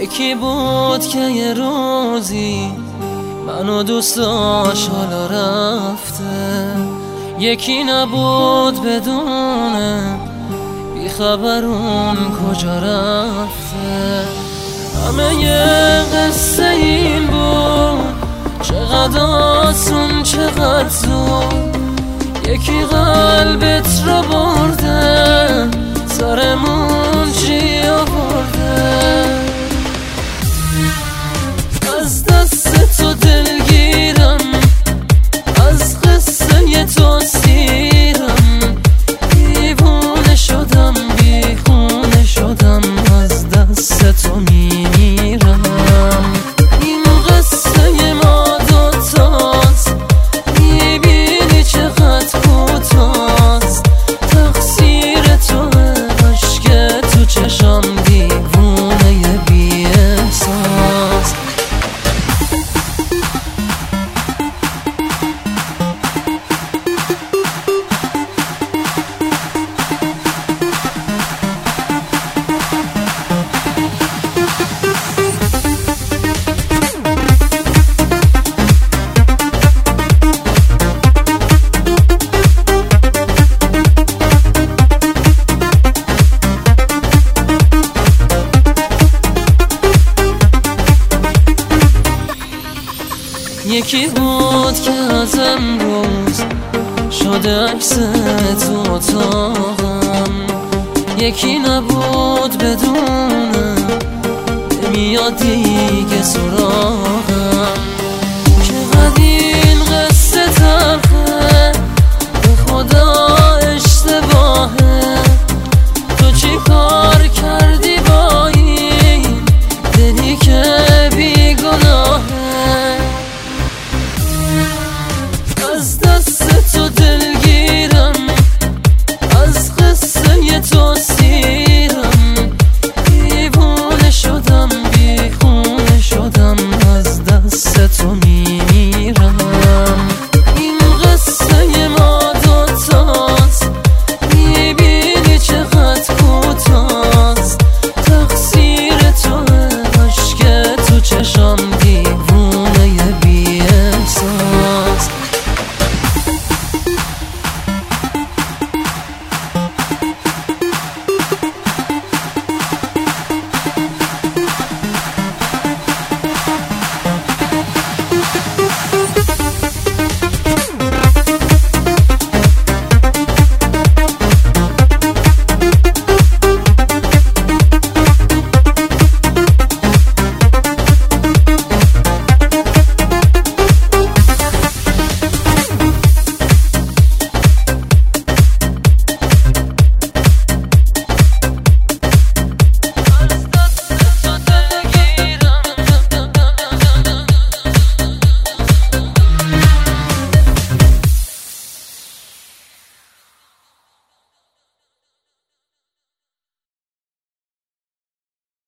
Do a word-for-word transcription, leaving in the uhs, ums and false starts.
یکی بود که یه روزی منو دوست داشت حالا رفته، یکی نبود بدونه بیخبر اون کجا رفته. همه یه قصه این بود، چقدر آسون چقدر زود، یکی قلبت رو برده سرمون چی آورده. از دست تو دلگیرم، از قصه تو سیرم، دیوونه شدم بیخونه شدم، از دست تو میمیرم. این قصه ما دوتاست، میبینی چقدر کوتاست، تقصیر تو عشق تو چشم، دیوونه بی احساس. یکی بود که از امروز شده عکس تو اتاقم، یکی نبود بدونه نمیاد دیگه سراغم.